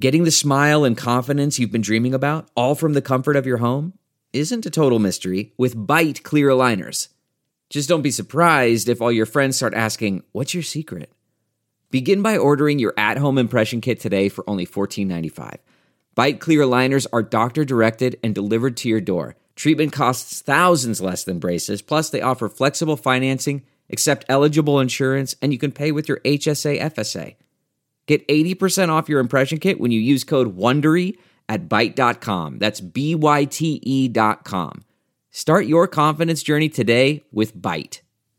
Getting the smile and confidence you've been dreaming about, all from the comfort of your home, isn't a total mystery with Byte clear aligners. Just don't be surprised if all your friends start asking, "What's your secret?" Begin by ordering your at-home impression kit today for only $14.95. Byte clear aligners are doctor-directed and delivered to your door. Treatment costs thousands less than braces, plus they offer flexible financing, accept eligible insurance, and you can pay with your HSA FSA. Get 80% off your impression kit when you use code WONDERY at Byte.com. That's BYTE.com. Start your confidence journey today with Byte.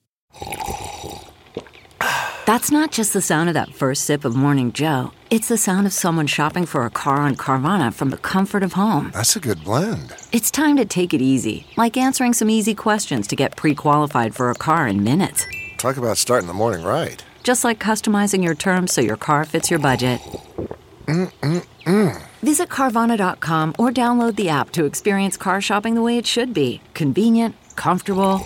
That's not just the sound of that first sip of Morning Joe. It's the sound of someone shopping for a car on Carvana from the comfort of home. That's a good blend. It's time to take it easy, like answering some easy questions to get pre-qualified for a car in minutes. Talk about starting the morning right. Just like customizing your terms so your car fits your budget. Visit Carvana.com or download the app to experience car shopping the way it should be. Convenient, comfortable.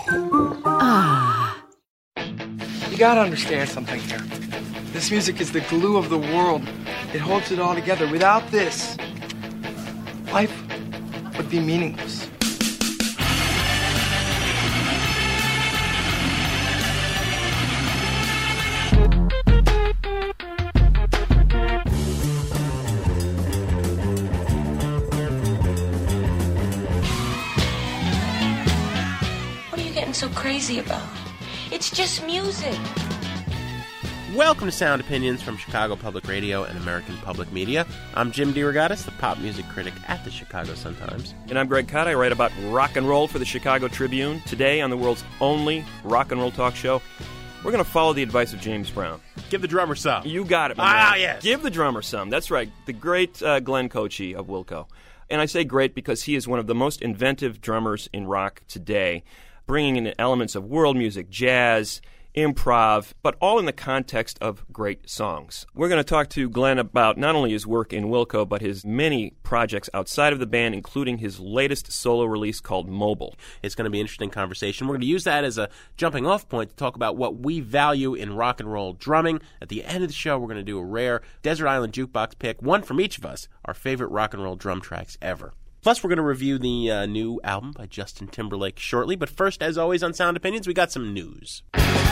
You gotta understand something here. This music is the glue of the world. It holds it all together. Without this, life would be meaningless. What are you getting so crazy about? It's just music. Welcome to Sound Opinions from Chicago Public Radio and American Public Media. I'm Jim DeRogatis, the pop music critic at the Chicago Sun-Times. And I'm Greg Kot. I write about rock and roll for the Chicago Tribune. Today on the world's only rock and roll talk show, we're going to follow the advice of James Brown. Give the drummer some. You got it, my man. Yes. Give the drummer some. That's right. The great Glenn Kochi of Wilco. And I say great because he is one of the most inventive drummers in rock today, bringing in elements of world music, jazz, improv, but all in the context of great songs. We're going to talk to Glenn about not only his work in Wilco, but his many projects outside of the band, including his latest solo release called Mobile. It's going to be an interesting conversation. We're going to use that as a jumping-off point to talk about what we value in rock and roll drumming. At the end of the show, we're going to do a rare Desert Island Jukebox pick, one from each of us, our favorite rock and roll drum tracks ever. Plus, we're going to review the new album by Justin Timberlake shortly. But first, as always on Sound Opinions, we got some news.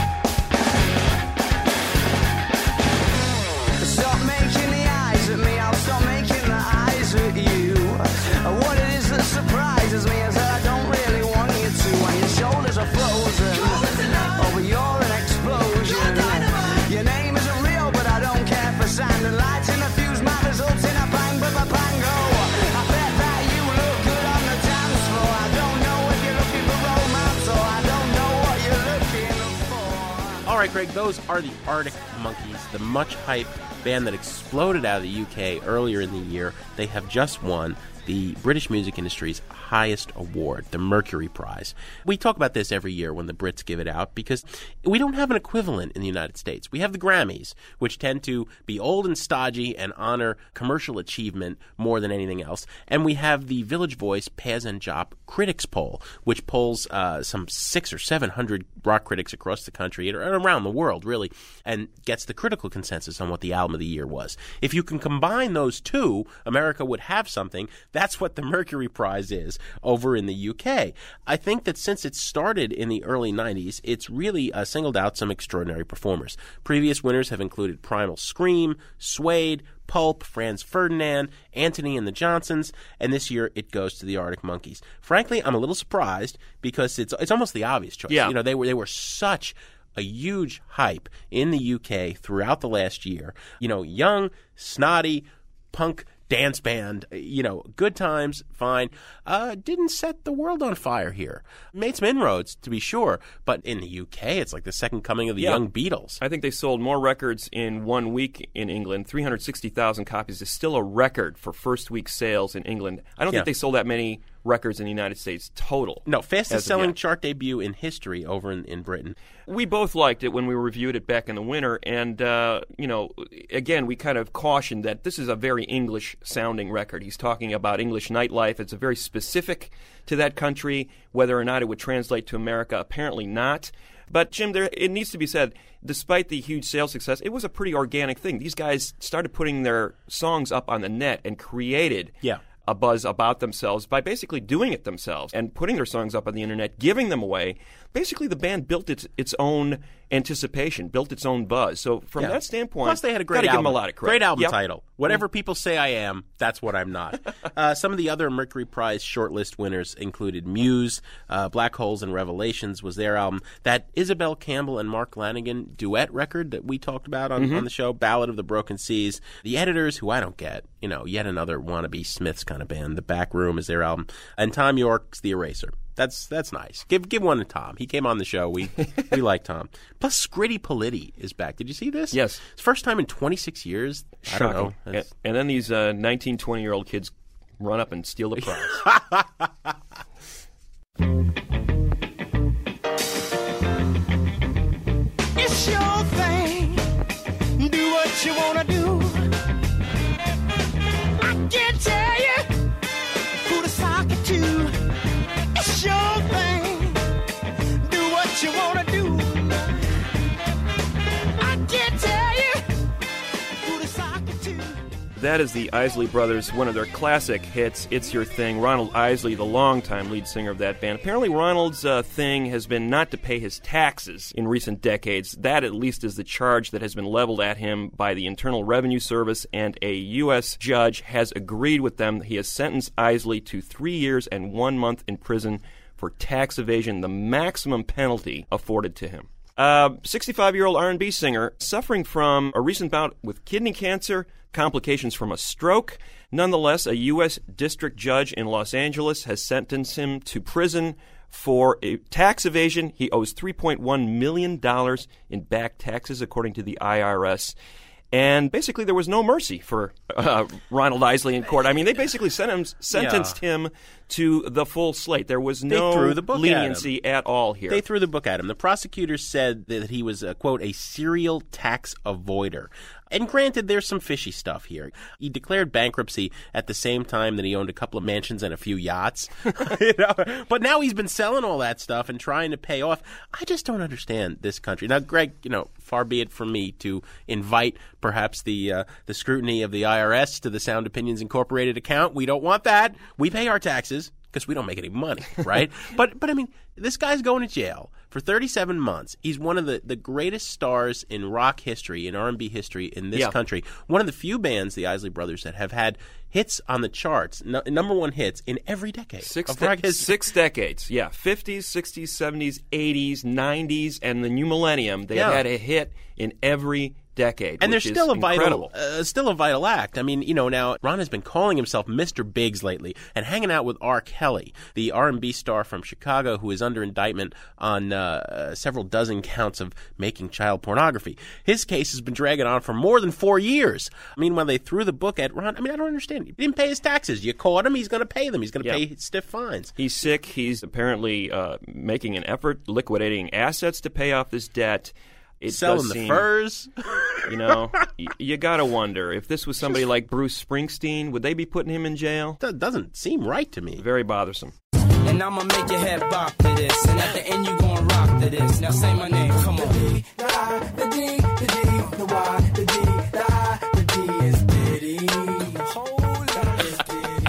Stop making the eyes at me, I'll stop making the eyes at you. What it is that surprises me is that I don't really want you to. When your shoulders are frozen, oh, but you're an explosion. Your name isn't real, but I don't care for sand and lights in a fuse. My results in a bang, but my pango. I bet that you look good on the dance floor. I don't know if you're looking for romance or I don't know what you're looking for. All right, Greg, those are the Arctic Monkeys, the much-hyped band that exploded out of the UK earlier in the year. They have just won the British music industry's highest award, the Mercury Prize. We talk about this every year when the Brits give it out because we don't have an equivalent in the United States. We have the Grammys, which tend to be old and stodgy and honor commercial achievement more than anything else. And we have the Village Voice Paz and Jop Critics Poll, which polls some 600 or 700 rock critics across the country and around the world, really, and gets the critical consensus on what the album of the year was. If you can combine those two, America would have something. That's what the Mercury Prize is over in the UK. I think that since it started in the early 90s, it's really singled out some extraordinary performers. Previous winners have included Primal Scream, Suede, Pulp, Franz Ferdinand, Antony and the Johnsons, and this year it goes to the Arctic Monkeys. Frankly, I'm a little surprised because it's almost the obvious choice. Yeah. You know, they were such a huge hype in the UK throughout the last year. You know, young, snotty, punk dance band, you know, good times, fine. Didn't set the world on fire here. Made some inroads, to be sure, but in the UK, it's like the second coming of the young Beatles. I think they sold more records in 1 week in England. 360,000 copies is still a record for first week sales in England. I don't think they sold that many records in the United States total. No, fastest selling chart debut in history over in Britain. We both liked it when we reviewed it back in the winter, and, you know, again, we kind of cautioned that this is a very English-sounding record. He's talking about English nightlife. It's a very specific to that country. Whether or not it would translate to America, apparently not. But, Jim, it needs to be said, despite the huge sales success, it was a pretty organic thing. These guys started putting their songs up on the net and created a buzz about themselves by basically doing it themselves and putting their songs up on the internet, giving them away. Basically, the band built its own anticipation, built its own buzz. So from that standpoint, plus they had a great gotta album. Give them a lot of credit. Great album title. Whatever people say I am, that's what I'm not. Some of the other Mercury Prize shortlist winners included Muse, Black Holes and Revelations was their album. That Isabel Campbell and Mark Lanigan duet record that we talked about on the show, Ballad of the Broken Seas. The Editors, who I don't get, yet another wannabe Smiths kind of band. The Back Room is their album. And Tom York's The Eraser. That's nice. Give one to Tom. He came on the show. We like Tom. Plus, Scritti Politti is back. Did you see this? Yes. It's first time in 26 years. Shocking. I don't know. And then these 19, 20-year-old kids run up and steal the prize. It's your thing. Do what you want to do. I can't tell you who to sock it to. It's your thing. Do what you want to do. I can't tell you who to sock it to. That is the Isley Brothers, one of their classic hits, It's Your Thing. Ronald Isley, the longtime lead singer of that band. Apparently Ronald's thing has been not to pay his taxes in recent decades. That, at least, is the charge that has been leveled at him by the Internal Revenue Service, and a U.S. judge has agreed with them. He has sentenced Isley to 3 years and 1 month in prison for tax evasion, the maximum penalty afforded to him. 65-year-old R&B singer suffering from a recent bout with kidney cancer, complications from a stroke. Nonetheless, a U.S. district judge in Los Angeles has sentenced him to prison for a tax evasion. He owes $3.1 million in back taxes, according to the IRS. And basically, there was no mercy for Ronald Isley in court. I mean, they basically sentenced him to the full slate. There was no leniency at all here. They threw the book at him. The prosecutors said that he was, quote, a serial tax avoider. And granted, there's some fishy stuff here. He declared bankruptcy at the same time that he owned a couple of mansions and a few yachts. But now he's been selling all that stuff and trying to pay off. I just don't understand this country. Now, Greg, far be it from me to invite perhaps the scrutiny of the IRS to the Sound Opinions Incorporated account. We don't want that. We pay our taxes because we don't make any money, right? But I mean, this guy's going to jail for 37 months. He's one of the greatest stars in rock history, in R&B history in this country. One of the few bands, the Isley Brothers, that have had hits on the charts, number one hits in every decade. 6 decades, yeah. 50s, 60s, 70s, 80s, 90s, and the new millennium. They have had a hit in every decade, and they're still a vital act. I mean, now Ron has been calling himself Mr. Biggs lately and hanging out with R. Kelly, the R&B star from Chicago who is under indictment on several dozen counts of making child pornography. His case has been dragging on for more than 4 years. Meanwhile, they threw the book at Ron. I mean, I don't understand. He didn't pay his taxes. You caught him, he's going to pay them. He's going to pay stiff fines. He's sick. He's apparently making an effort, liquidating assets to pay off this debt. Selling the furs. You got to wonder, if this was somebody like Bruce Springsteen, would they be putting him in jail? That doesn't seem right to me. Very bothersome. And I'm going to make your head bop to this. And at the end, you going to rock to this. Now say my name. Come on. The D, the I, the D, the D, the Y, the D, the I, the D is Diddy. Hold up is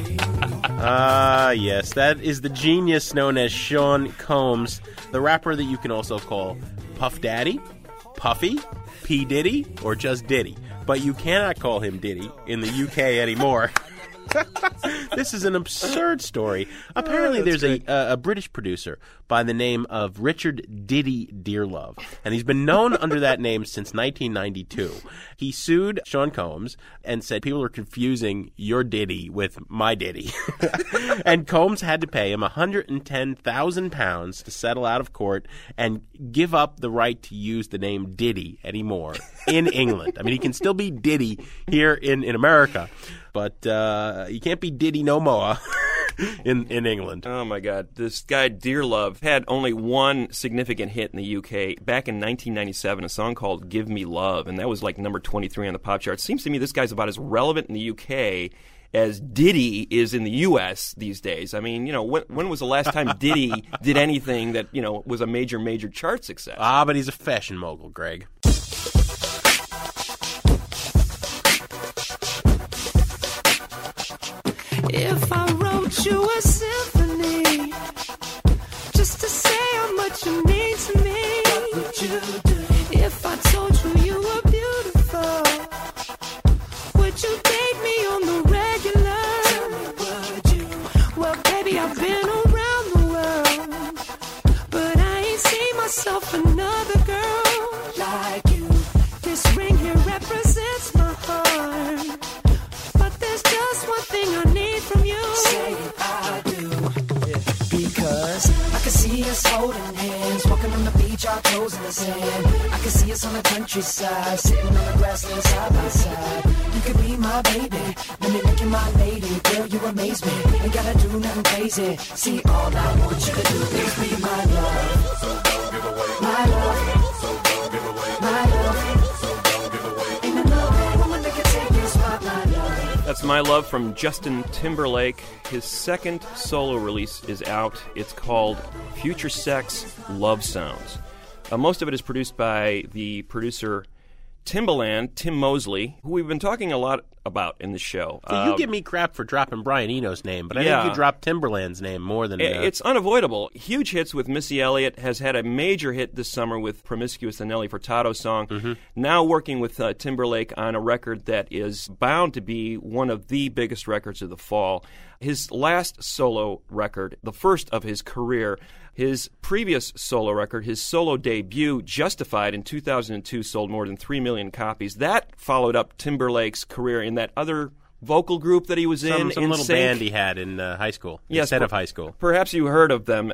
Diddy. Yes. That is the genius known as Sean Combs, the rapper that you can also call Puff Daddy, Puffy, P. Diddy, or just Diddy. But you cannot call him Diddy in the UK anymore. This is an absurd story. Apparently there's a British producer by the name of Richard Diddy Dearlove, and he's been known under that name since 1992. He sued Sean Combs and said people are confusing your Diddy with my Diddy. And Combs had to pay him £110,000 to settle out of court and give up the right to use the name Diddy anymore in England. I mean, he can still be Diddy here in America, but you can't be Diddy no more in England. Oh, my God. This guy, Dearlove, had only one significant hit in the UK back in 1997, a song called Give Me Love, and that was like number 23 on the pop chart. Seems to me this guy's about as relevant in the UK as Diddy is in the U.S. these days. I mean, when was the last time Diddy did anything that, was a major chart success? But he's a fashion mogul, Greg. If I wrote you a symphony just to say how much you mean to me, what would you do? If I told you you were beautiful, would you date me on the regular? Tell me, would you? Well, baby, I've been around the world, but I ain't seen myself another girl like you. This ring here represents my heart, but there's just one thing I need from you. Say I do. Because I can see us holding hands, walking on the beach, our toes in the sand. I can see us on the countryside, sitting on the grassland side by side. You could be my baby, let me make you my lady. Girl, you amaze me, ain't gotta do nothing crazy. See, all I want you to do is be my love. So don't give away my love. So don't give away my love. So don't give away. Ain't another woman that can take your spot, my love. That's My Love from Justin Timberlake. His second solo release is out. It's called Future Sex Love Sounds. Most of it is produced by the producer Timbaland, Tim Mosley, who we've been talking a lot about in the show. See, you give me crap for dropping Brian Eno's name, but I think you dropped Timberland's name more than... It's unavoidable. Huge hits with Missy Elliott, has had a major hit this summer with Promiscuous, the Nelly Furtado song. Mm-hmm. Now working with Timberlake on a record that is bound to be one of the biggest records of the fall. His last solo record, the first of his career, his previous solo record, his solo debut, Justified, in 2002, sold more than 3 million copies. That followed up Timberlake's career in that other vocal group that he was in. Some little band he had in high school, instead of high school. Perhaps you heard of them.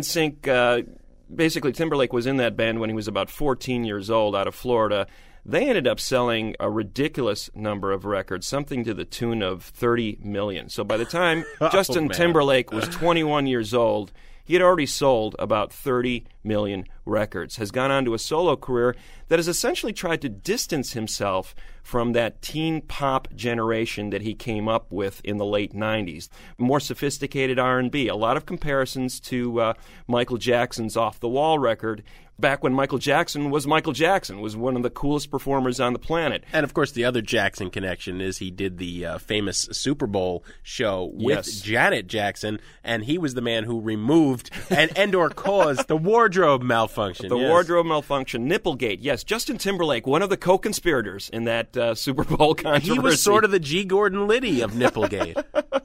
NSYNC, basically Timberlake was in that band when he was about 14 years old out of Florida. They ended up selling a ridiculous number of records, something to the tune of 30 million. So by the time Justin Timberlake was 21 years old, he had already sold about 30 million records, has gone on to a solo career that has essentially tried to distance himself from that teen pop generation that he came up with in the late 90s. More sophisticated R&B, a lot of comparisons to Michael Jackson's Off the Wall record, back when Michael Jackson, was one of the coolest performers on the planet. And, of course, the other Jackson connection is he did the famous Super Bowl show with Janet Jackson, and he was the man who removed and or caused the wardrobe malfunction. Wardrobe malfunction, Nipplegate, yes. Justin Timberlake, one of the co-conspirators in that Super Bowl controversy. He was sort of the G. Gordon Liddy of Nipplegate.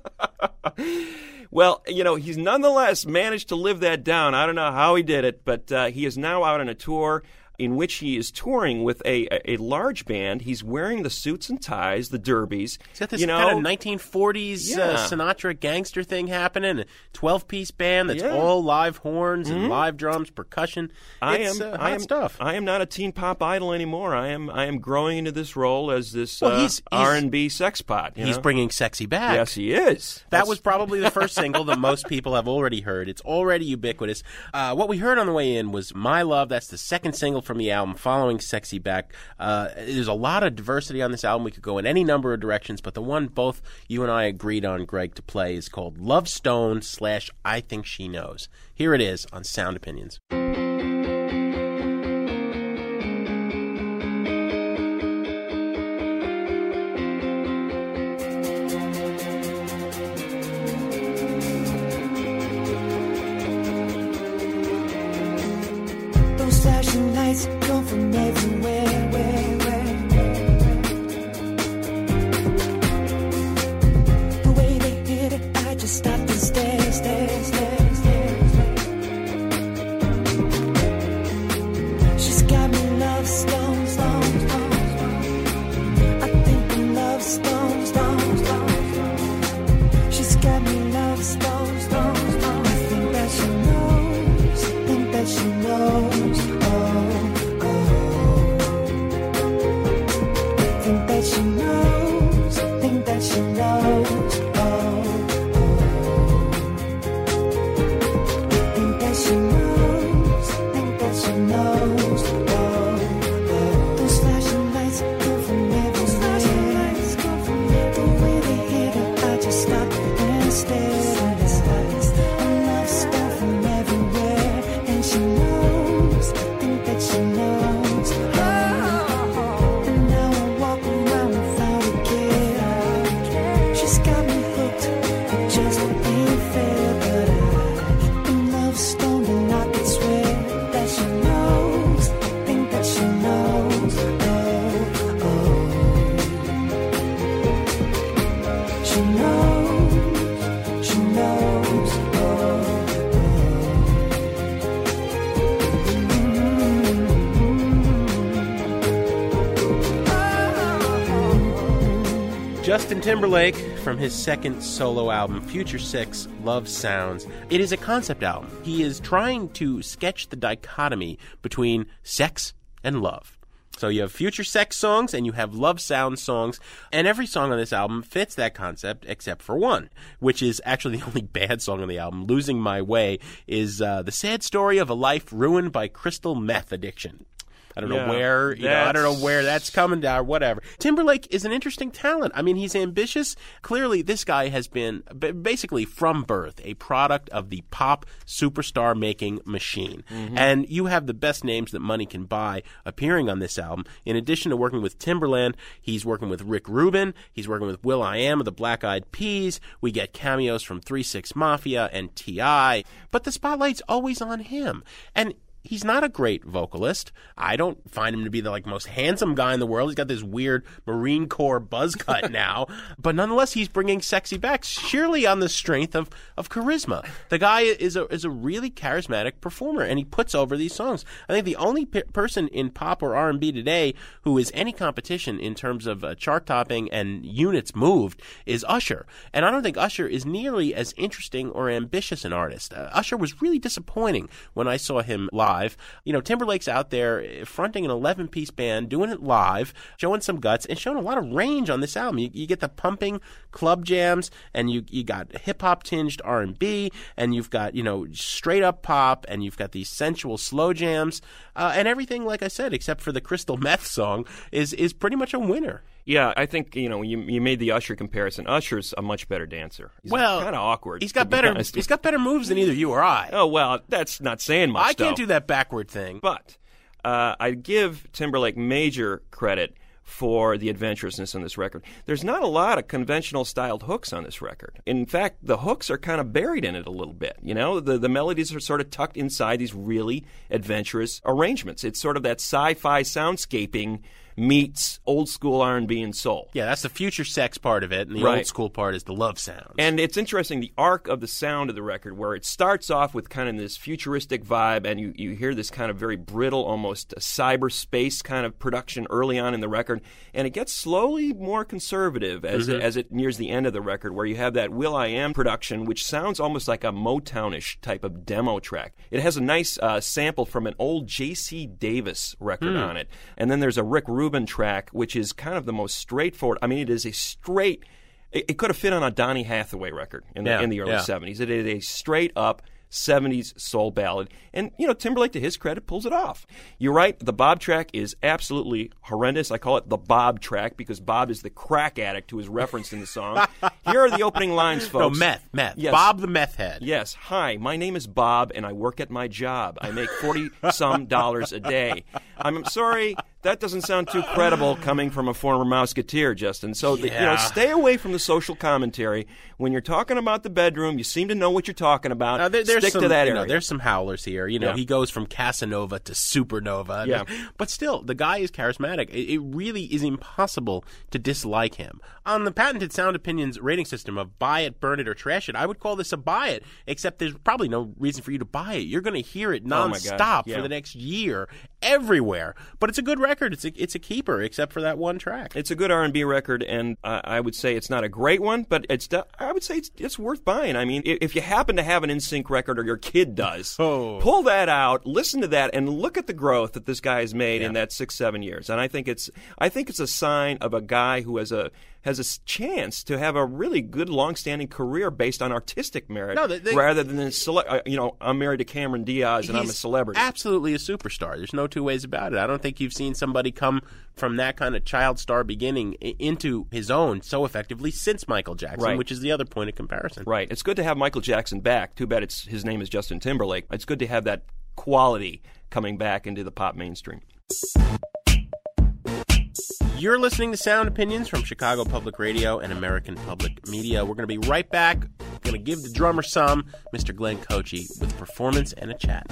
Well, he's nonetheless managed to live that down. I don't know how he did it, but he is now out on a tour in which he is touring with a large band. He's wearing the suits and ties, the derbies. He's got this kind of 1940s Sinatra gangster thing happening, a 12-piece band that's all live horns and live drums, percussion. Hot stuff. I am not a teen pop idol anymore. I am growing into this role as this R&B sex pot. He's bringing sexy back. Yes, he is. That was probably the first single that most people have already heard. It's already ubiquitous. What we heard on the way in was My Love. That's the second single from the album following Sexy Back. There's a lot of diversity on this album. We could go in any number of directions, but the one both you and I agreed on, Greg, to play is called Love Stone / I Think She Knows. Here it is on Sound Opinions. Flashing lights come from everywhere. The way they hit it, I just stopped and stared. She's got me love stones. I think I'm love stones. She's got me love stones. I think that she knows. Those flashing lights come from everywhere. The way they hit it, She's got me hooked, it just ain't fair, but I'm love stoned and I could swear that she knows, think that she knows, oh, she knows, Justin Timberlake from his second solo album, Future 6, Love Sounds. It is a concept album. He is trying to sketch the dichotomy between sex and love. So you have future sex songs and you have love sound songs, and every song on this album fits that concept except for one, which is actually the only bad song on the album. Losing My Way is the sad story of a life ruined by crystal meth addiction. I don't know where, I don't know where that's coming down or whatever. Timberlake is an interesting talent. I mean, he's ambitious. Clearly, this guy has been basically from birth a product of the pop superstar making machine. Mm-hmm. And you have the best names that money can buy appearing on this album. In addition to working with Timbaland, he's working with Rick Rubin. He's working with will.i.am of the Black Eyed Peas. We get cameos from 3 6 Mafia and T.I. But the spotlight's always on him. And he's not a great vocalist. I don't find him to be the most handsome guy in the world. He's got this weird Marine Corps buzz cut now. But nonetheless, he's bringing sexy back, surely on the strength of charisma. The guy is a really charismatic performer, and he puts over these songs. I think the only person in pop or R&B today who is any competition in terms of chart topping and units moved is Usher. And I don't think Usher is nearly as interesting or ambitious an artist. Usher was really disappointing when I saw him live. Timberlake's out there fronting an 11-piece band, doing it live, showing some guts, and showing a lot of range on this album. You get the pumping club jams, and you got hip-hop tinged R&B, and you've got, straight-up pop, and you've got these sensual slow jams, and everything, like I said, except for the crystal meth song, is pretty much a winner. Yeah, I think, you made the Usher comparison. Usher's a much better dancer. He's kind of awkward. He's got better moves than either you or I. Oh, well, that's not saying much, I can't do that backward thing. But I give Timberlake major credit for the adventurousness on this record. There's not a lot of conventional styled hooks on this record. In fact, the hooks are kind of buried in it a little bit. The melodies are sort of tucked inside these really adventurous arrangements. It's sort of that sci-fi soundscaping meets old school R&B and soul. Yeah, that's the future sex part of it, and the old school part is the love sounds. And it's interesting, the arc of the sound of the record, where it starts off with kind of this futuristic vibe, and you hear this kind of very brittle, almost cyberspace kind of production early on in the record, and it gets slowly more conservative as it nears the end of the record, where you have that will.i.am production, which sounds almost like a Motownish type of demo track. It has a nice sample from an old J.C. Davis record on it, and then there's a Rick Rubin track, which is kind of the most straightforward. I mean, it is a straight. It could have fit on a Donny Hathaway record in the early 70s. It is a straight up 70s soul ballad. And, Timberlake, to his credit, pulls it off. You're right, the Bob track is absolutely horrendous. I call it the Bob track because Bob is the crack addict who is referenced in the song. Here are the opening lines, folks. No, meth. Yes. Bob the meth head. Yes. Hi, my name is Bob, and I work at my job. I make $40-some a day. I'm sorry, that doesn't sound too credible coming from a former Mouseketeer, Justin. So, stay away from the social commentary. When you're talking about the bedroom, you seem to know what you're talking about. Stick to that area. There's some howlers here. He goes from Casanova to Supernova. Yeah. But still, the guy is charismatic. It really is impossible to dislike him. On the patented Sound Opinions rating system of buy it, burn it, or trash it, I would call this a buy it, except there's probably no reason for you to buy it. You're going to hear it nonstop for the next year, everywhere. But it's a good record. It's a keeper, except for that one track. It's a good R&B record, and I would say it's not a great one, but I would say it's worth buying. I mean, if you happen to have an NSYNC record, or your kid does, pull that out, listen to that, and look at the growth that this guy has made in that 6-7 years. And I think it's a sign of a guy who has a chance to have a really good, long-standing career based on artistic merit, rather than I'm married to Cameron Diaz and I'm a celebrity. Absolutely a superstar. There's no two ways about it. I don't think you've seen somebody come from that kind of child star beginning into his own so effectively since Michael Jackson, which is the other point of comparison. Right. It's good to have Michael Jackson back. Too bad his name is Justin Timberlake. It's good to have that quality coming back into the pop mainstream. You're listening to Sound Opinions from Chicago Public Radio and American Public Media. We're going to be right back. We're going to give the drummer some, Mr. Glenn Kochi, with performance and a chat.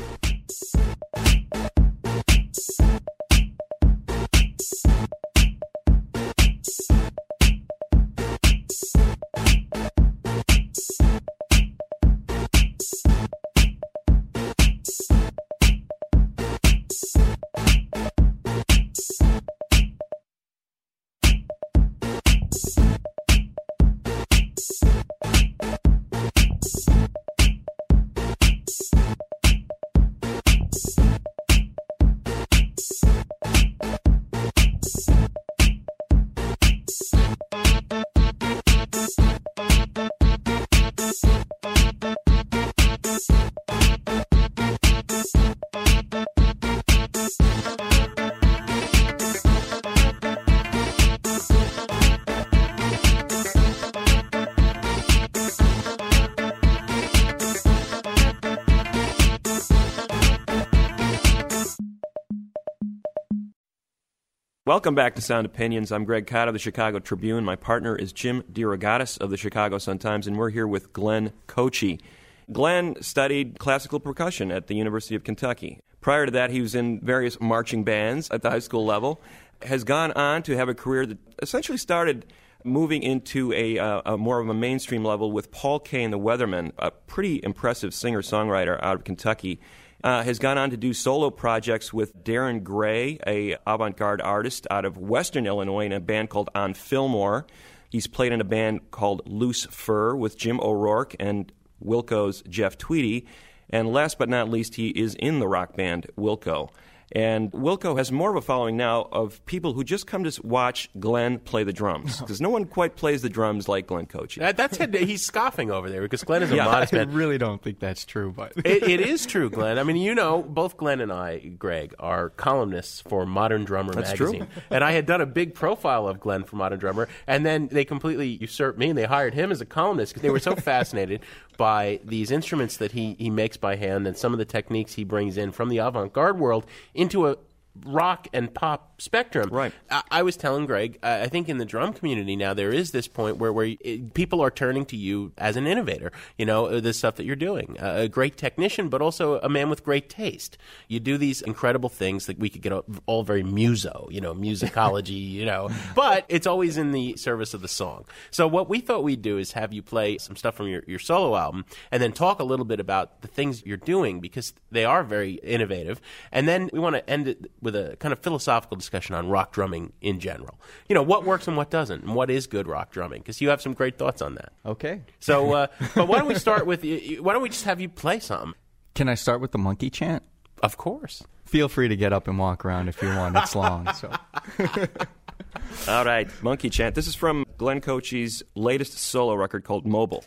Welcome back to Sound Opinions. I'm Greg Cott of the Chicago Tribune. My partner is Jim DeRogatis of the Chicago Sun-Times, and we're here with Glenn Kochi. Glenn studied classical percussion at the University of Kentucky. Prior to that, he was in various marching bands at the high school level, has gone on to have a career that essentially started moving into a more of a mainstream level with Paul Kay and the Weathermen, a pretty impressive singer-songwriter out of Kentucky. Has gone on to do solo projects with Darren Gray, a avant-garde artist out of Western Illinois, in a band called On Fillmore. He's played in a band called Loose Fur with Jim O'Rourke and Wilco's Jeff Tweedy. And last but not least, he is in the rock band Wilco. And Wilco has more of a following now of people who just come to watch Glenn play the drums, because no one quite plays the drums like Glenn Kochi. That's it. He's scoffing over there because Glenn is a modest man. I really don't think that's true, but it is true, Glenn. I mean, you know, both Glenn and I, Greg, are columnists for Modern Drummer magazine. True. And I had done a big profile of Glenn for Modern Drummer, and then they completely usurped me, and they hired him as a columnist because they were so fascinated by these instruments that he makes by hand and some of the techniques he brings in from the avant-garde world into a rock and pop spectrum. Right. I was telling Greg, I think in the drum community now there is this point where people are turning to you as an innovator. You know, the stuff that you're doing. A great technician, but also a man with great taste. You do these incredible things that we could get all very muso, you know, musicology, you know, but it's always in the service of the song. So what we thought we'd do is have you play some stuff from your solo album and then talk a little bit about the things you're doing because they are very innovative. And then we want to end it with a kind of philosophical discussion on rock drumming in general. You know, what works and what doesn't, and what is good rock drumming, because you have some great thoughts on that. Okay. So, but why don't we start with, why don't we just have you play something? Can I start with the monkey chant? Of course. Feel free to get up and walk around if you want. It's long, so. All right, Monkey Chant. This is from Glenn Kochi's latest solo record called Mobile.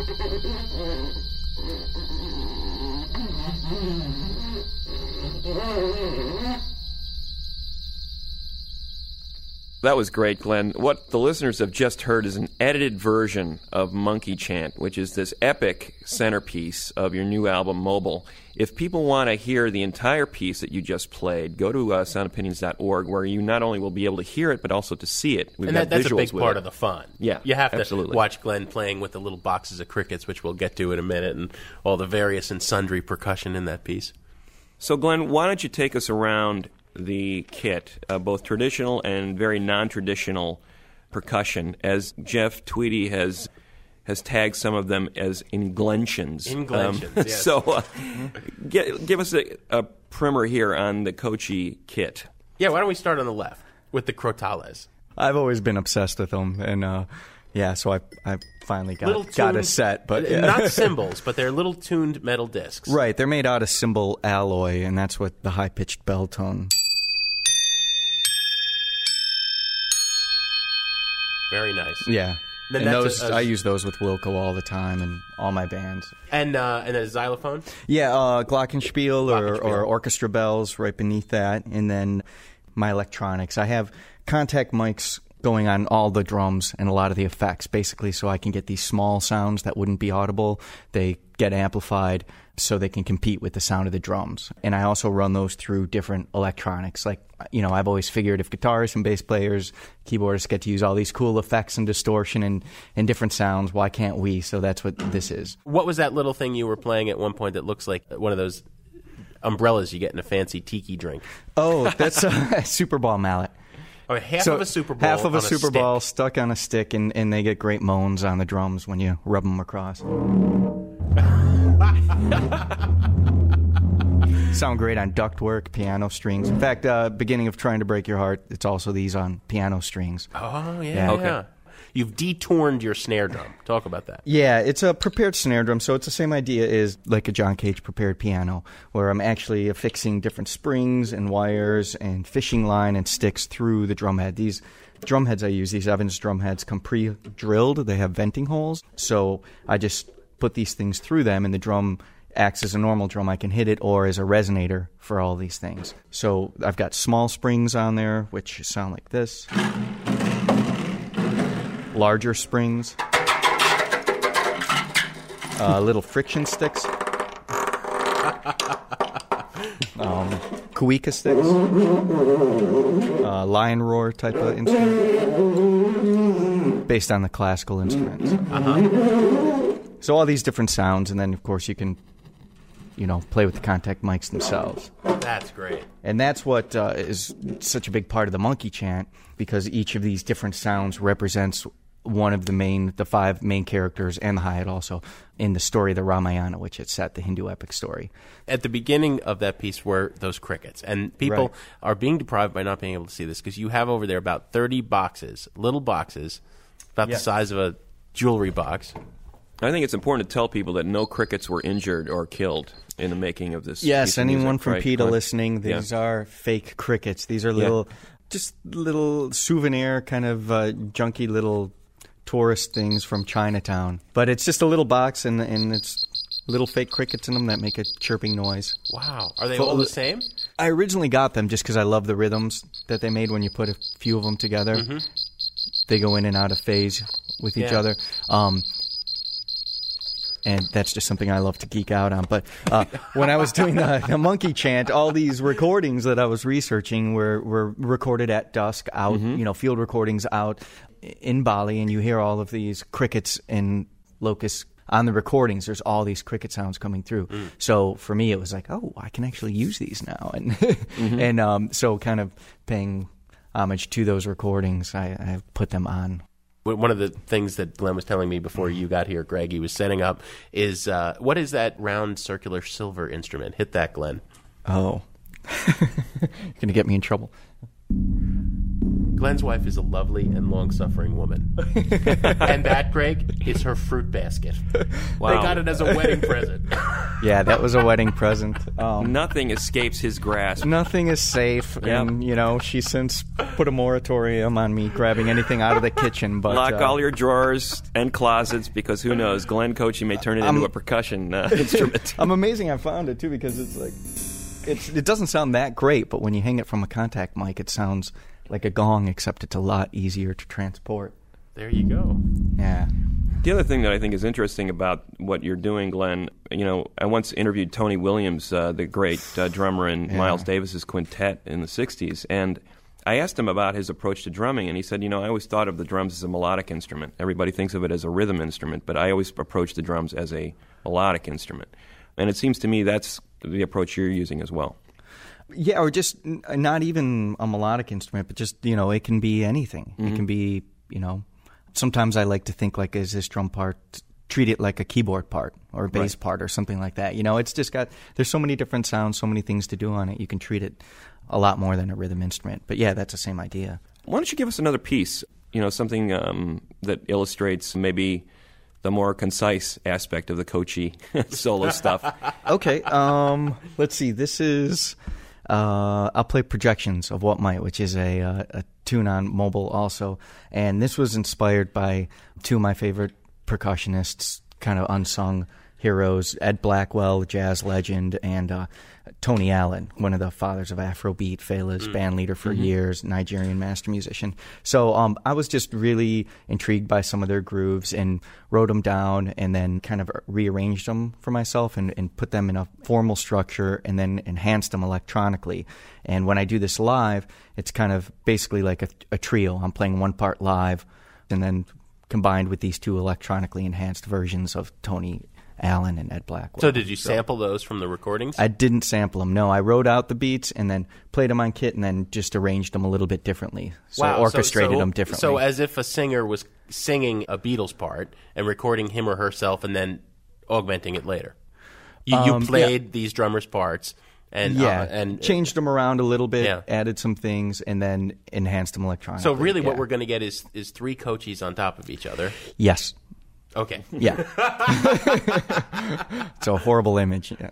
That was great, Glenn. What the listeners have just heard is an edited version of Monkey Chant, which is this epic centerpiece of your new album, Mobile. If people want to hear the entire piece that you just played, go to soundopinions.org, where you not only will be able to hear it, but also to see it. And that's a big part of the fun. Yeah, you have absolutely. to watch Glenn playing with the little boxes of crickets, which we'll get to in a minute, and all the various and sundry percussion in that piece. So, Glenn, why don't you take us around the kit, both traditional and very non-traditional percussion, as Jeff Tweedy has tagged some of them as inglensions. Yes. So give us a primer here on the Kochi kit. Yeah, why don't we start on the left with the crotales? I've always been obsessed with them, and so I finally got a set. But not cymbals, but they're little tuned metal discs. Right, they're made out of cymbal alloy, and that's what the high-pitched bell tone. Very nice. Yeah. Then and those I use those with Wilco all the time in all my bands. And a xylophone? Yeah, glockenspiel or orchestra bells right beneath that. And then my electronics. I have contact mics going on all the drums and a lot of the effects, basically, so I can get these small sounds that wouldn't be audible. They get amplified so they can compete with the sound of the drums. And I also run those through different electronics. Like, I've always figured if guitarists and bass players, keyboardists get to use all these cool effects and distortion and different sounds, why can't we? So that's what this is. What was that little thing you were playing at one point that looks like one of those umbrellas you get in a fancy tiki drink? Oh, that's a Super Ball mallet. Half of a Super Ball half of a Super Ball stick. Stuck on a stick, and they get great moans on the drums when you rub them across. Sound great on ductwork, piano strings. In fact, beginning of Trying to Break Your Heart, it's also these on piano strings. Oh, yeah. Okay. Yeah. You've detorned your snare drum. Talk about that. Yeah, it's a prepared snare drum, so it's the same idea as like a John Cage prepared piano, where I'm actually affixing different springs and wires and fishing line and sticks through the drum head. These drum heads I use, these Evans drum heads, come pre-drilled. They have venting holes, so I just put these things through them, and the drum acts as a normal drum. I can hit it or as a resonator for all these things. So I've got small springs on there, which sound like this. Larger springs. Little friction sticks. Kuika sticks. Lion roar type of instrument. Based on the classical instruments. So all these different sounds, and then, of course, you can, play with the contact mics themselves. That's great. And that's what is such a big part of the Monkey Chant, because each of these different sounds represents one of the 5 main characters, and the hi-hat also, in the story of the Ramayana, which it's set, the Hindu epic story. At the beginning of that piece were those crickets, and people are being deprived by not being able to see this, because you have over there about 30 boxes, little boxes, about the size of a jewelry box. I think it's important to tell people that no crickets were injured or killed in the making of this. Yes, anyone from PETA listening, these are fake crickets. These are just little souvenir kind of junky little tourist things from Chinatown. But it's just a little box, and it's little fake crickets in them that make a chirping noise. Wow. Are they all the same? I originally got them just because I love the rhythms that they made when you put a few of them together. Mm-hmm. They go in and out of phase with each other. And that's just something I love to geek out on. But when I was doing the Monkey Chant, all these recordings that I was researching were recorded at dusk, out, field recordings out in Bali, and you hear all of these crickets and locusts on the recordings. There's all these cricket sounds coming through. So for me, it was like, oh, I can actually use these now. And and so kind of paying homage to those recordings, I put them on. One of the things that Glenn was telling me before you got here, Greg, he was setting up, is what is that round circular silver instrument? Hit that, Glenn. Oh. You're going to get me in trouble. Glenn's wife is a lovely and long-suffering woman. And that, Greg, is her fruit basket. Wow. They got it as a wedding present. Yeah, that was a wedding present. Nothing escapes his grasp. Nothing is safe, and she's since put a moratorium on me grabbing anything out of the kitchen. But lock all your drawers and closets, because who knows, Glenn Kochi may turn it into a percussion instrument. I'm amazing I found it too, because it's like it doesn't sound that great, but when you hang it from a contact mic, it sounds like a gong, except it's a lot easier to transport. There you go. Yeah. The other thing that I think is interesting about what you're doing, Glenn, I once interviewed Tony Williams, the great drummer in Miles Davis's quintet in the 60s, and I asked him about his approach to drumming, and he said, I always thought of the drums as a melodic instrument. Everybody thinks of it as a rhythm instrument, but I always approach the drums as a melodic instrument. And it seems to me that's the approach you're using as well. Yeah, or just not even a melodic instrument, but just, it can be anything. Mm-hmm. It can be, sometimes I like to think like, is this drum part, treat it like a keyboard part or a bass part or something like that. It's just there's so many different sounds, so many things to do on it. You can treat it a lot more than a rhythm instrument. But yeah, that's the same idea. Why don't you give us another piece, something that illustrates maybe the more concise aspect of the Kochi solo stuff. Okay, let's see. This is, I'll play Projections of What Might, which is a tune on mobile also. And this was inspired by two of my favorite percussionists, kind of unsung heroes, Ed Blackwell, jazz legend, and Tony Allen, one of the fathers of Afrobeat, Fela's band leader for years, Nigerian master musician. So I was just really intrigued by some of their grooves and wrote them down and then kind of rearranged them for myself and put them in a formal structure and then enhanced them electronically. And when I do this live, it's kind of basically like a trio. I'm playing one part live and then combined with these two electronically enhanced versions of Tony Allen and Ed Blackwell. So did you sample those from the recordings? I didn't sample them, no. I wrote out the beats and then played them on kit and then just arranged them a little bit differently. So orchestrated them differently. So as if a singer was singing a Beatles part and recording him or herself and then augmenting it later. You played these drummers' parts and changed them around a little bit, added some things, and then enhanced them electronically. So really what we're going to get is three Kochis on top of each other. Yes. Okay. Yeah. It's a horrible image. Yeah.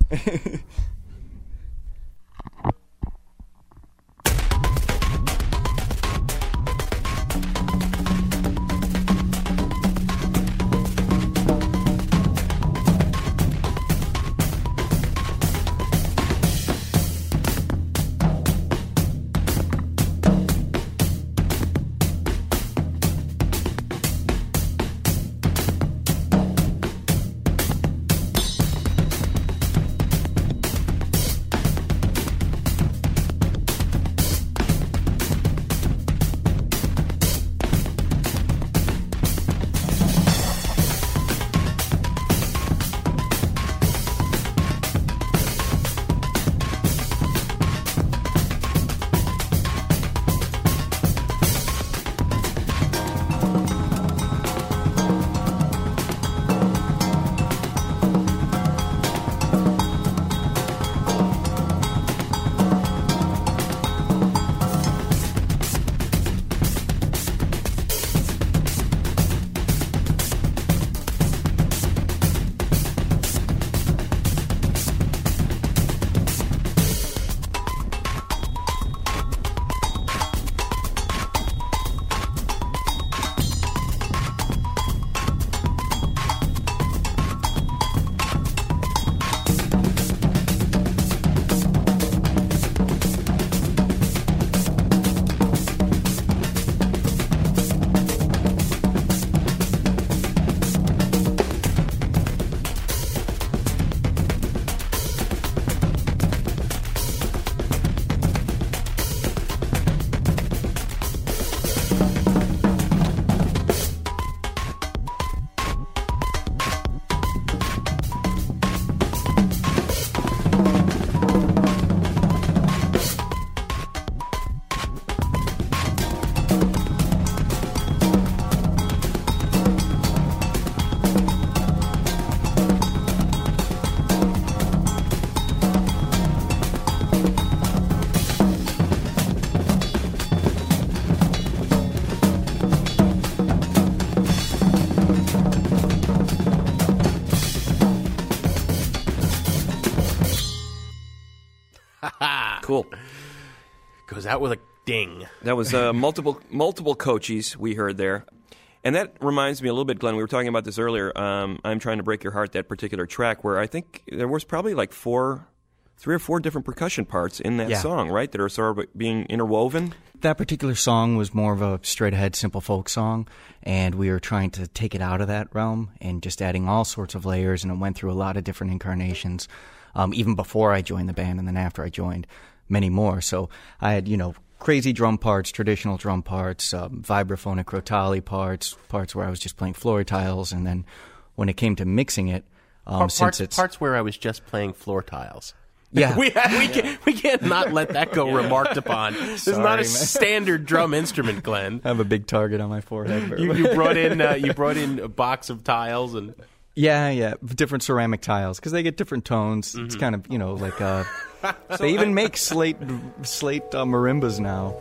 Cool. Goes out with a ding. That was multiple Coachies we heard there. And that reminds me a little bit, Glenn, we were talking about this earlier, I'm Trying to Break Your Heart, that particular track, where I think there was probably like 3 or 4 different percussion parts in that song, right, that are sort of being interwoven? That particular song was more of a straight-ahead, simple folk song, and we were trying to take it out of that realm and just adding all sorts of layers, and it went through a lot of different incarnations, even before I joined the band and then after I joined, many more. So I had, crazy drum parts, traditional drum parts, vibraphonic crotale parts where I was just playing floor tiles, and then when it came to mixing it, parts where I was just playing floor tiles. Yeah, we can't not let that go remarked upon. This is not a standard drum instrument, Glenn. I have a big target on my forehead. You brought in a box of tiles and different ceramic tiles because they get different tones. Mm-hmm. It's kind of like they even make slate marimbas now.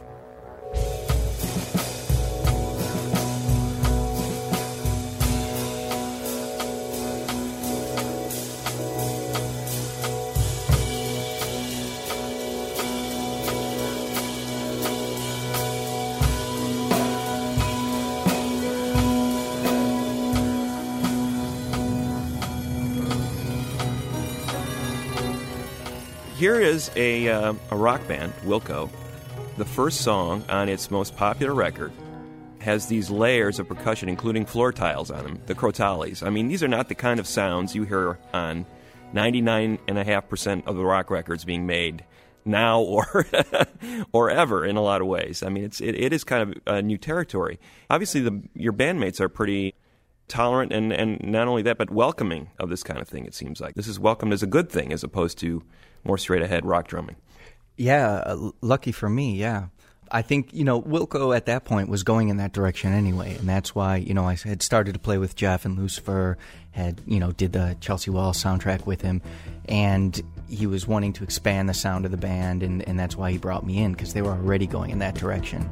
Here is a rock band, Wilco. The first song on its most popular record has these layers of percussion, including floor tiles on them, the crotales. I mean, these are not the kind of sounds you hear on 99.5% of the rock records being made now or or ever in a lot of ways. I mean, it is kind of new territory. Obviously, your bandmates are pretty tolerant and not only that, but welcoming of this kind of thing, it seems like. This is welcomed as a good thing as opposed to more straight-ahead rock drumming. Yeah, lucky for me, yeah. I think, Wilco at that point was going in that direction anyway, and that's why, I had started to play with Jeff and Lucifer, did the Chelsea Wall soundtrack with him, and he was wanting to expand the sound of the band, and that's why he brought me in, because they were already going in that direction.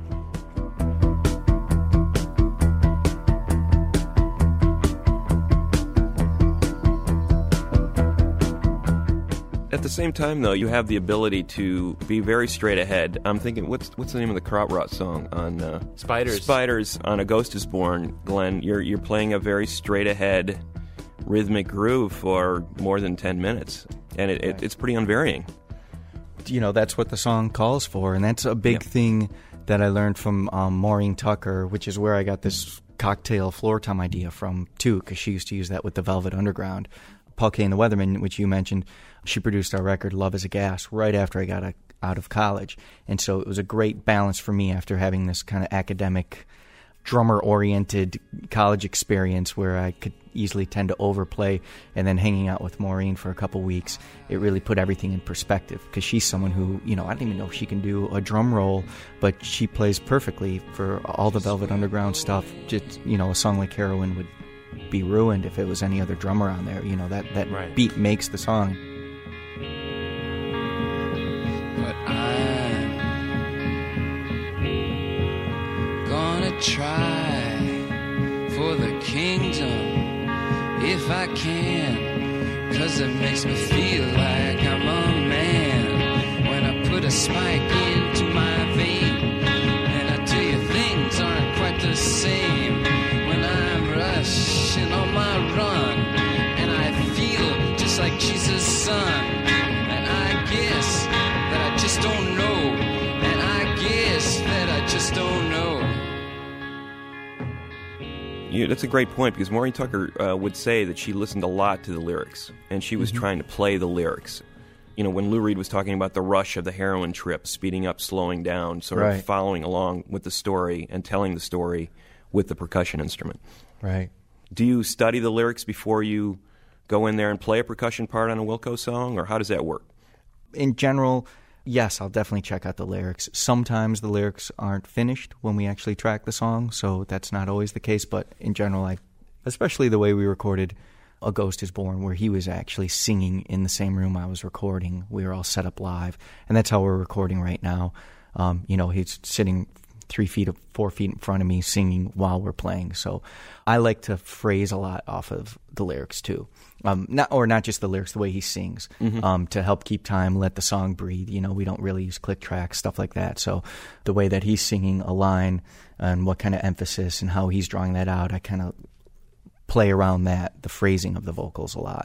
At the same time, though, you have the ability to be very straight ahead. I'm thinking, what's the name of the Krautrock song on Spiders? Spiders on A Ghost Is Born, Glenn. You're playing a very straight ahead rhythmic groove for more than 10 minutes, and it's pretty unvarying. That's what the song calls for, and that's a big thing that I learned from Maureen Tucker, which is where I got this cocktail floor tom idea from, too, because she used to use that with the Velvet Underground. Paul Kane, the Weatherman, which you mentioned, she produced our record Love is a Gas right after I got out of college. And so it was a great balance for me after having this kind of academic, drummer-oriented college experience where I could easily tend to overplay, and then hanging out with Maureen for a couple weeks, it really put everything in perspective, because she's someone who, I don't even know if she can do a drum roll, but she plays perfectly for all the Velvet Underground stuff. Just, a song like Heroin would be ruined if it was any other drummer on there. That right. Beat makes the song. But I'm gonna try for the kingdom if I can, 'cause it makes me feel like I'm a man when I put a spike into my vein. And I tell you, things aren't quite the same when I'm rushing on my run, and I feel just like Jesus' son. And I guess that I just don't know, and I guess that I just don't know. That's a great point, because Maureen Tucker would say that she listened a lot to the lyrics, and she was trying to play the lyrics. When Lou Reed was talking about the rush of the heroin trip, speeding up, slowing down, sort of following along with the story and telling the story with the percussion instrument. Right. Do you study the lyrics before you go in there and play a percussion part on a Wilco song, or how does that work? In general, yes, I'll definitely check out the lyrics. Sometimes the lyrics aren't finished when we actually track the song, so that's not always the case. But in general, especially the way we recorded A Ghost Is Born, where he was actually singing in the same room I was recording. We were all set up live, and that's how we're recording right now. He's sitting 3 feet or 4 feet in front of me singing while we're playing. So I like to phrase a lot off of the lyrics too. Not just the lyrics, the way he sings, to help keep time, let the song breathe. You know, we don't really use click tracks, stuff like that. So the way that he's singing a line and what kind of emphasis and how he's drawing that out, I kind of play around that, the phrasing of the vocals a lot.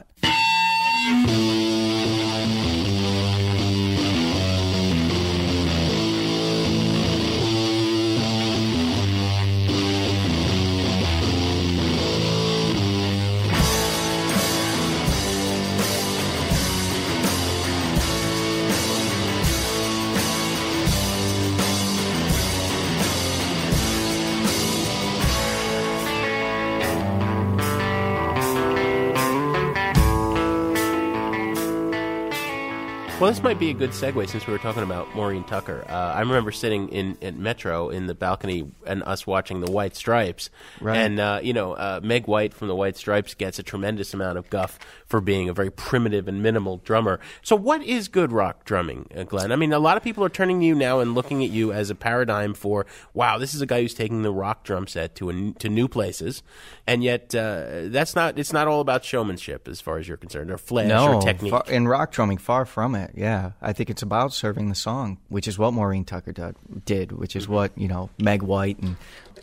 Well, this might be a good segue since we were talking about Maureen Tucker. I remember sitting at Metro in the balcony and us watching the White Stripes. Right. And, Meg White from the White Stripes gets a tremendous amount of guff for being a very primitive and minimal drummer. So what is good rock drumming, Glenn? I mean, a lot of people are turning to you now and looking at you as a paradigm for, wow, this is a guy who's taking the rock drum set to new places. And yet it's not all about showmanship as far as you're concerned, or flash or technique. In rock drumming, far from it. Yeah, I think it's about serving the song, which is what Maureen Tucker did, which is what, Meg White, and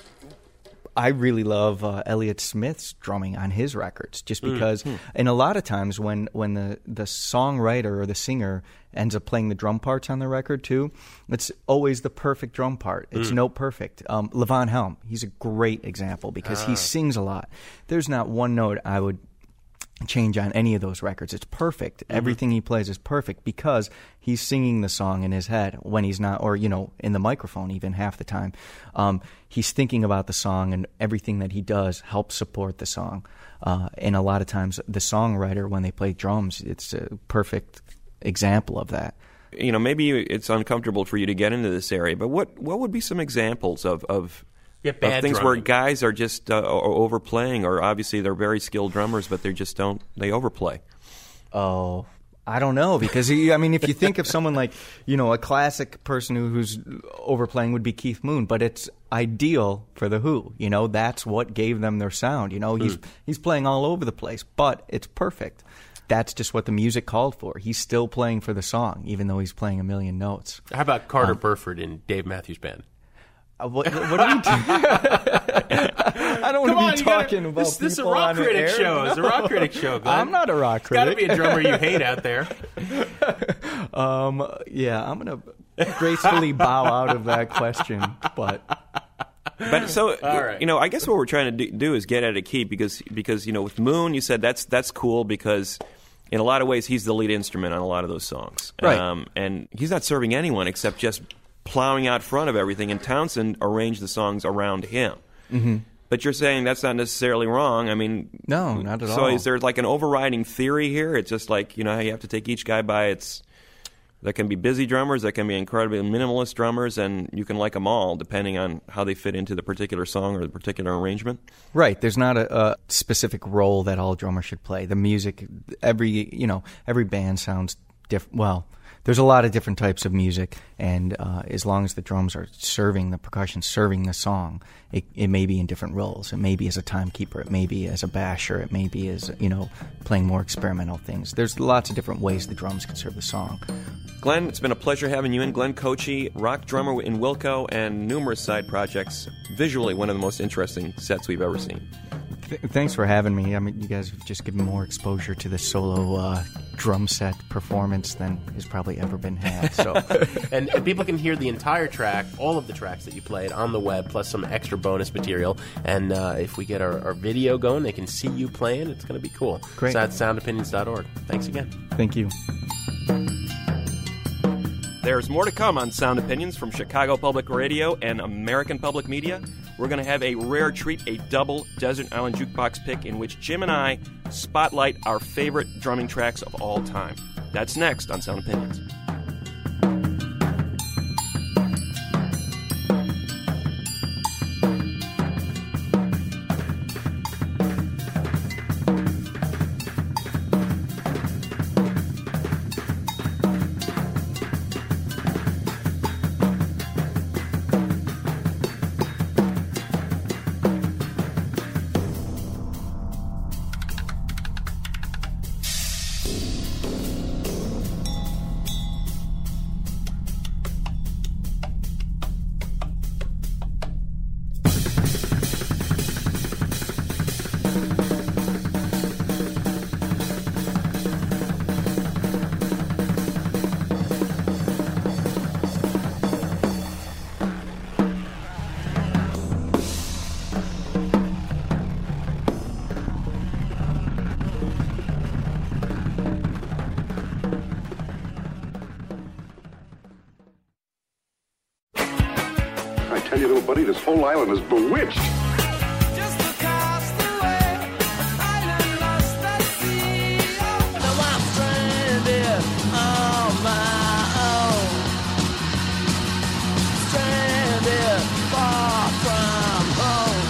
I really love Elliott Smith's drumming on his records, just because, and a lot of times when the songwriter or the singer ends up playing the drum parts on the record too, it's always the perfect drum part. It's note perfect. Levon Helm, he's a great example because he sings a lot. There's not one note I would change on any of those records. It's perfect. Everything he plays is perfect because he's singing the song in his head when he's not, or in the microphone even half the time. He's thinking about the song, and everything that he does helps support the song. And a lot of times the songwriter, when they play drums, it's a perfect example of that. Maybe it's uncomfortable for you to get into this area, but what would be some examples of things where guys are just overplaying, or obviously they're very skilled drummers, but they overplay? Oh, I don't know, because if you think of someone like, a classic person who's overplaying would be Keith Moon, but it's ideal for the Who. That's what gave them their sound. He's playing all over the place, but it's perfect. That's just what the music called for. He's still playing for the song, even though he's playing a million notes. How about Carter Burford in Dave Matthews Band? What are you doing? I don't want to be talking about this is a rock critic show. It's a rock critic show, Glenn. I'm not a rock critic. There's got to be a drummer you hate out there. Yeah, I'm going to gracefully bow out of that question, but so, all right. I guess what we're trying to do is get at a key because with Moon, you said that's cool because in a lot of ways he's the lead instrument on a lot of those songs. Right. And he's not serving anyone except just plowing out front of everything, and Townsend arranged the songs around him. Mm-hmm. But you're saying that's not necessarily wrong. No, not at all. So is there like an overriding theory here? It's just like, you have to take each guy by its... There can be busy drummers, there can be incredibly minimalist drummers, and you can like them all depending on how they fit into the particular song or the particular arrangement? Right. There's not a specific role that all drummers should play. The music, every band sounds different. Well, there's a lot of different types of music, and as long as the drums are serving the percussion, serving the song, it may be in different roles. It may be as a timekeeper, it may be as a basher, it may be as, playing more experimental things. There's lots of different ways the drums can serve the song. Glenn, it's been a pleasure having you in. Glenn Kotche, rock drummer in Wilco and numerous side projects. Visually, one of the most interesting sets we've ever seen. Thanks for having me. You guys have just given more exposure to the solo drum set performance than has probably ever been had. So, and people can hear the entire track, all of the tracks that you played on the web, plus some extra bonus material. And if we get our video going, they can see you playing. It's going to be cool. Great. So that's soundopinions.org. Thanks again. Thank you. There's more to come on Sound Opinions from Chicago Public Radio and American Public Media. We're going to have a rare treat, a double Desert Island Jukebox pick in which Jim and I spotlight our favorite drumming tracks of all time. That's next on Sound Opinions. you, little buddy, this whole island is bewitched. Just across the way, island lost at sea. Now I'm stranded on my own. Stranded far from home.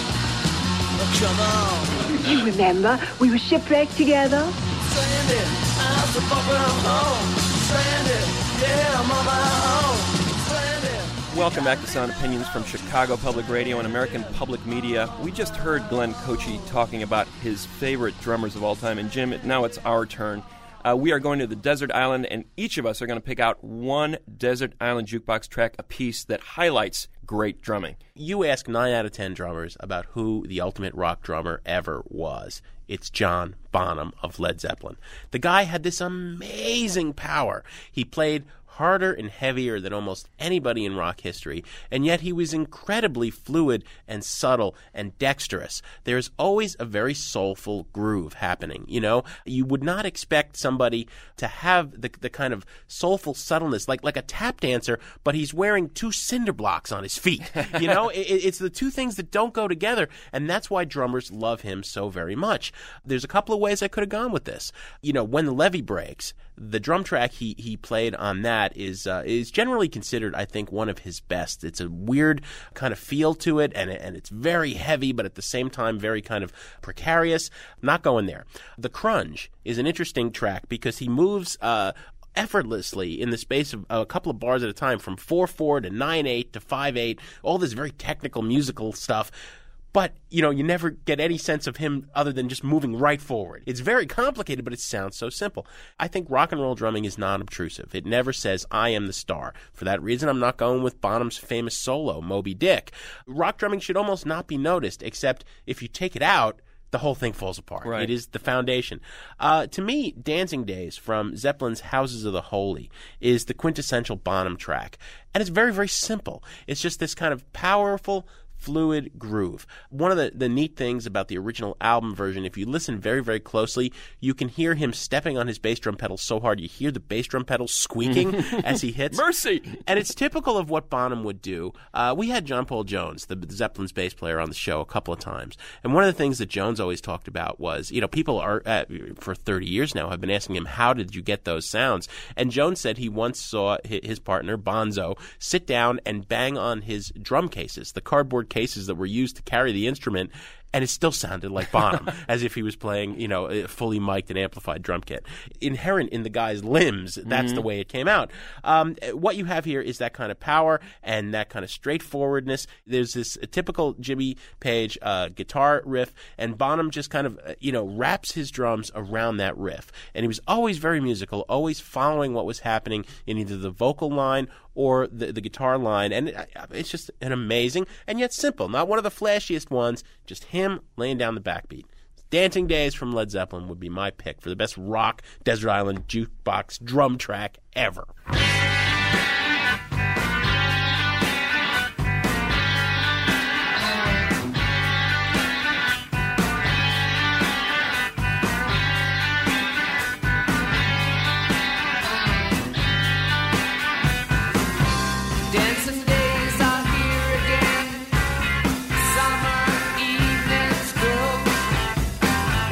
Come on. You remember, we were shipwrecked together? Stranded, I'm so far from home. Stranded, yeah, I'm on my own. Stranded. Welcome back to Sound Opinions from Chicago Public Radio and American Public Media. We just heard Glenn Cochi talking about his favorite drummers of all time. And Jim, now it's our turn. We are going to the desert island, and each of us are going to pick out one desert island jukebox track apiece that highlights great drumming. You ask 9 out of 10 drummers about who the ultimate rock drummer ever was. It's John Bonham of Led Zeppelin. The guy had this amazing power. He played harder and heavier than almost anybody in rock history, and yet he was incredibly fluid and subtle and dexterous. There's always a very soulful groove happening, you know? You would not expect somebody to have the kind of soulful subtleness, like a tap dancer, but he's wearing 2 cinder blocks on his feet. You know, it's the two things that don't go together, and that's why drummers love him so very much. There's a couple of ways I could have gone with this. You know, When the Levee Breaks, the drum track he played on that is generally considered, I think, one of his best. It's a weird kind of feel to it, and it's very heavy, but at the same time very kind of precarious. Not going there. The Crunge is an interesting track because he moves effortlessly in the space of a couple of bars at a time, from 4/4 to 9/8 to 5/8, all this very technical musical stuff. But, you know, you never get any sense of him other than just moving right forward. It's very complicated, but it sounds so simple. I think rock and roll drumming is non-obtrusive. It never says, I am the star. For that reason, I'm not going with Bonham's famous solo, Moby Dick. Rock drumming should almost not be noticed, except if you take it out, the whole thing falls apart. Right. It is the foundation. To me, Dancing Days from Zeppelin's Houses of the Holy is the quintessential Bonham track. And it's very, very simple. It's just this kind of powerful, fluid groove. One of the neat things about the original album version, if you listen very, very closely, you can hear him stepping on his bass drum pedal so hard you hear the bass drum pedal squeaking as he hits. Mercy! And it's typical of what Bonham would do. We had John Paul Jones, the Zeppelin's bass player, on the show a couple of times. And one of the things that Jones always talked about was, you know, people are, for 30 years now, have been asking him, how did you get those sounds? And Jones said he once saw his partner, Bonzo, sit down and bang on his drum cases, the cardboard cases that were used to carry the instrument, and it still sounded like Bonham, as if he was playing, you know, a fully mic'd and amplified drum kit. Inherent in the guy's limbs, that's the way it came out. What you have here is that kind of power and that kind of straightforwardness. There's this typical Jimmy Page guitar riff, and Bonham just kind of, wraps his drums around that riff. And he was always very musical, always following what was happening in either the vocal line or the guitar line. And it's just an amazing and yet simple, not one of the flashiest ones, just him laying down the backbeat. Dancing Days from Led Zeppelin would be my pick for the best rock desert island jukebox drum track ever.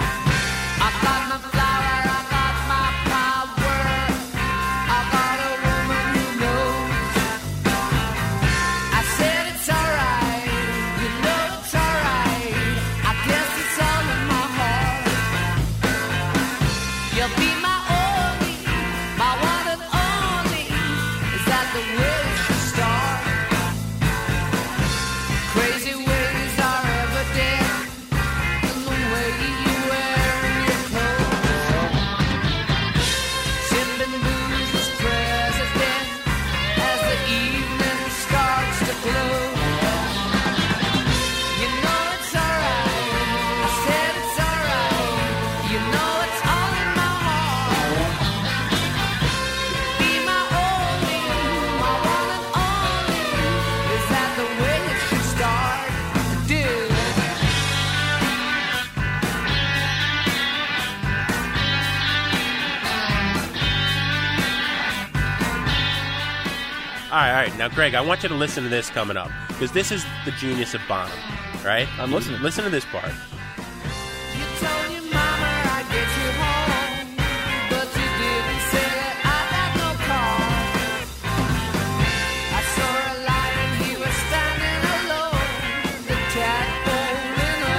I got my flower, I got my power, I got a All right. Now, Greg, I want you to listen to this coming up, because this is the genius of Bonham, right? I'm listening. Listen to this part. You told your mama I'd get you home, but you didn't say that I got no car. I saw a light and he was standing alone, the tadpole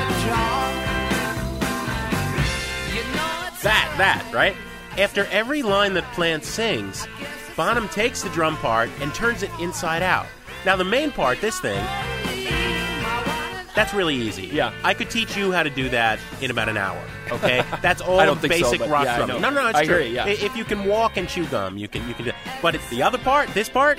in a jar. You know it's That, right? After every line that Plant sings, Bonham takes the drum part and turns it inside out. Now, the main part, this thing, that's really easy. Yeah. I could teach you how to do that in about an hour, okay? That's all I don't think so, basic but rock yeah, I drumming. know. No, it's I true. agree, yeah. If you can walk and chew gum, you can do it. But it's the other part, this part,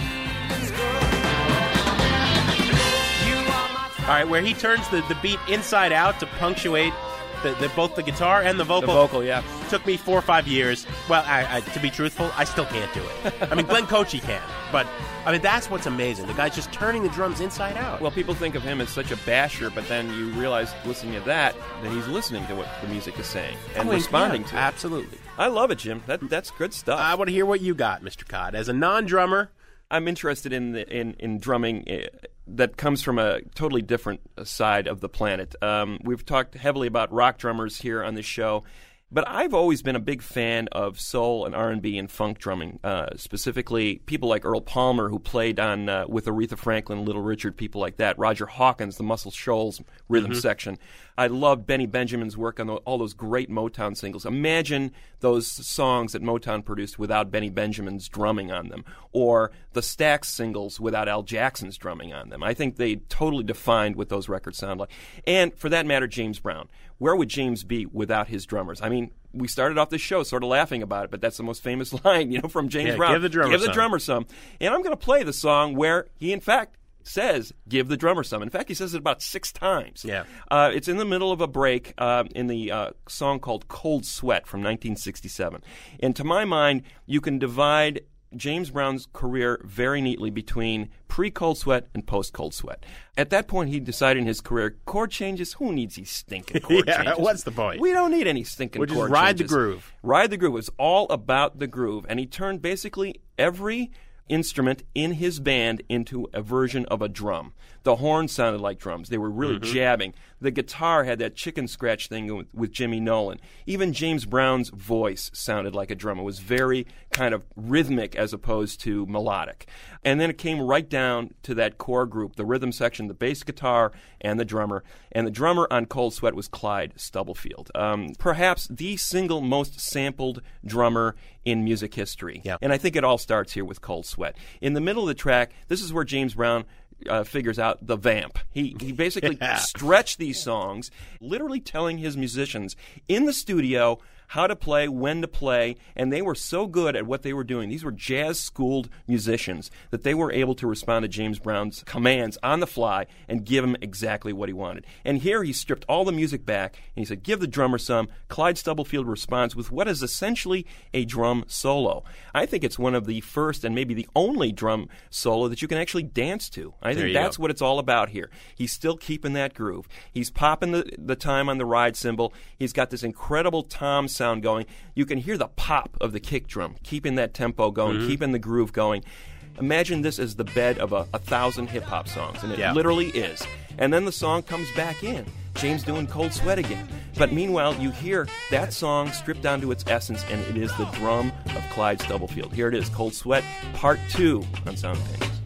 all right, where he turns the beat inside out to punctuate both the guitar and the vocal. The vocal, yeah. Took me 4 or 5 years. Well, I to be truthful, I still can't do it. I mean, Glenn Cochi can, but I mean that's what's amazing. The guy's just turning the drums inside out. Well, people think of him as such a basher, but then you realize, listening to that he's listening to what the music is saying and responding to it. Absolutely. I love it, Jim. That's good stuff. I want to hear what you got, Mr. Cod. As a non-drummer, I'm interested in drumming that comes from a totally different side of the planet. We've talked heavily about rock drummers here on this show, but I've always been a big fan of soul and R&B and funk drumming, specifically people like Earl Palmer, who played on with Aretha Franklin, Little Richard, people like that. Roger Hawkins, the Muscle Shoals rhythm section. I love Benny Benjamin's work on all those great Motown singles. Imagine those songs that Motown produced without Benny Benjamin's drumming on them, or the Stax singles without Al Jackson's drumming on them. I think they totally defined what those records sound like. And for that matter, James Brown. Where would James be without his drummers? I mean, we started off this show sort of laughing about it, but that's the most famous line, from James Brown. Give the drummer some. And I'm going to play the song where he, in fact, says, give the drummer some. In fact, he says it about 6 times. Yeah. It's in the middle of a break in the song called Cold Sweat from 1967. And to my mind, you can divide James Brown's career very neatly between pre-Cold Sweat and post-Cold Sweat. At that point, he decided in his career, chord changes, who needs these stinking chord changes? What's the point? We don't need any stinking chord changes. We'll just ride the groove. Ride the groove. It was all about the groove. And he turned basically every instrument in his band into a version of a drum. The horns sounded like drums. They were really jabbing. The guitar had that chicken scratch thing with Jimmy Nolan. Even James Brown's voice sounded like a drum. It was very kind of rhythmic as opposed to melodic. And then it came right down to that core group, the rhythm section, the bass guitar, and the drummer. And the drummer on Cold Sweat was Clyde Stubblefield. Perhaps the single most sampled drummer in music history. Yep. And I think it all starts here with Cold Sweat. In the middle of the track, this is where James Brown figures out the vamp. He basically stretched these songs, literally telling his musicians in the studio how to play, when to play, and they were so good at what they were doing. These were jazz-schooled musicians that they were able to respond to James Brown's commands on the fly and give him exactly what he wanted. And here he stripped all the music back, and he said, give the drummer some. Clyde Stubblefield responds with what is essentially a drum solo. I think it's one of the first and maybe the only drum solo that you can actually dance to. I think that's what it's all about here. He's still keeping that groove. He's popping the time on the ride cymbal. He's got this incredible tom sound going. You can hear the pop of the kick drum, keeping that tempo going, keeping the groove going. Imagine this as the bed of 1,000 hip-hop songs, and it literally is. And then the song comes back in. James doing Cold Sweat again. But meanwhile, you hear that song stripped down to its essence, and it is the drum of Clyde Stubblefield. Here it is, Cold Sweat, Part 2 on Sound of Paintings.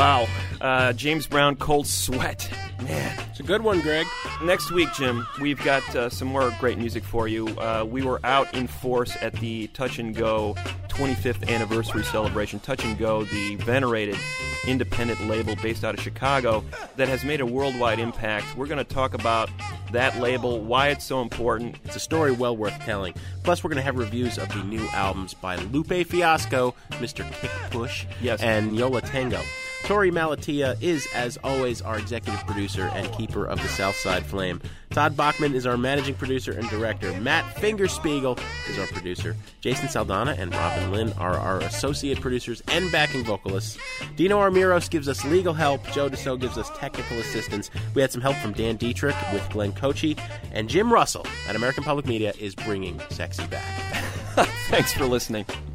Wow. James Brown, Cold Sweat. Man. It's a good one, Greg. Next week, Jim, we've got some more great music for you. We were out in force at the Touch and Go 25th anniversary celebration. Touch and Go, the venerated independent label based out of Chicago that has made a worldwide impact. We're going to talk about that label, why it's so important. It's a story well worth telling. Plus, we're going to have reviews of the new albums by Lupe Fiasco, Mr. Kick Push, and Yola Tango. Tori Malatia is, as always, our executive producer and keeper of the Southside Flame. Todd Bachman is our managing producer and director. Matt Fingerspiegel is our producer. Jason Saldana and Robin Lynn are our associate producers and backing vocalists. Dino Armiros gives us legal help. Joe Deso gives us technical assistance. We had some help from Dan Dietrich with Glenn Kochi. And Jim Russell at American Public Media is bringing sexy back. Thanks for listening.